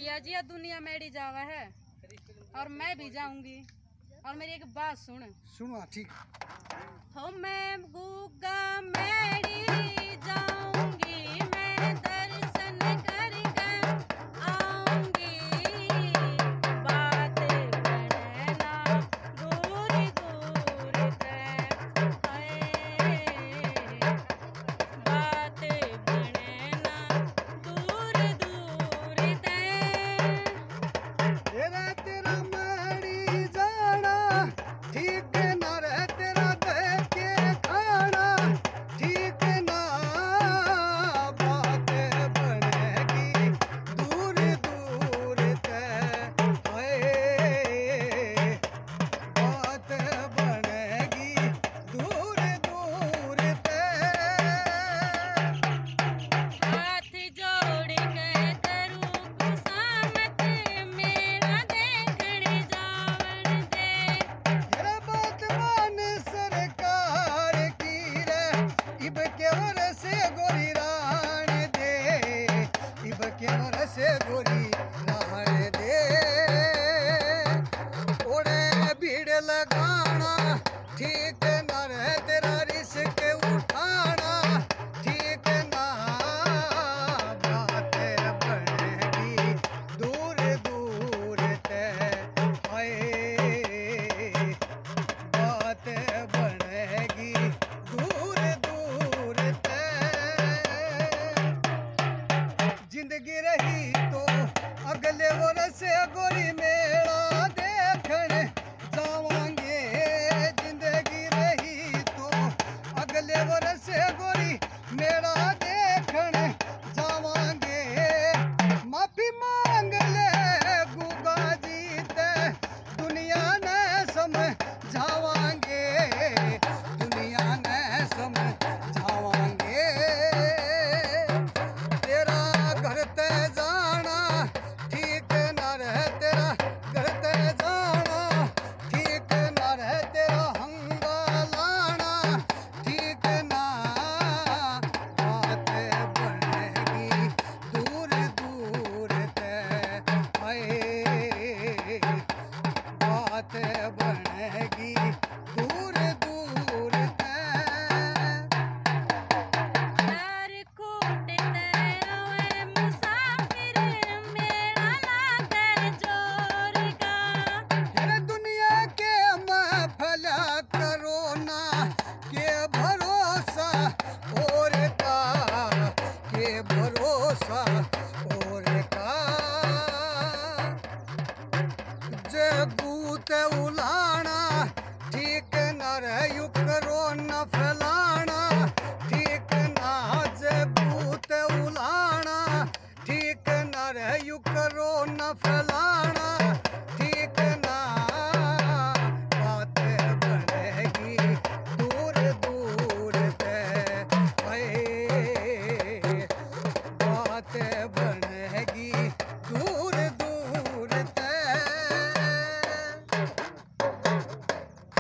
लिया जी, दुनिया मेरी जावा है और मैं भी जाऊंगी। और मेरी एक बात सुनो। ठीक। हो मैं गुग्गा मेरी जाऊंगी, मैं दर्शन करके आऊंगी। बात बढ़ना दूर दूर तक है, बात बढ़ना दूर दूर तक। तेरा मेरी जाना ठीक ना रहे, तेरा देख के खाना ठीक ना। बात बनेगी दूर दूर तक है, बात बनेगी दूर दूर तक। हाथ जोड़ के करूँ खुशामत, मेरा देखने जावन दे। तेरा बात मान सरकार की रे, इब के वर से गोरी राण दे, इब के वर से गोरी राण दे। ओड़े भीड़ लगाना ठीक ना रहे, तेरा रिस्क उठाना ठीक ना। बात बनेगी दूर दूर तक है, बात बनेगी दूर दूर तक। जिंदगी रही तो अगले वर्ष गोरी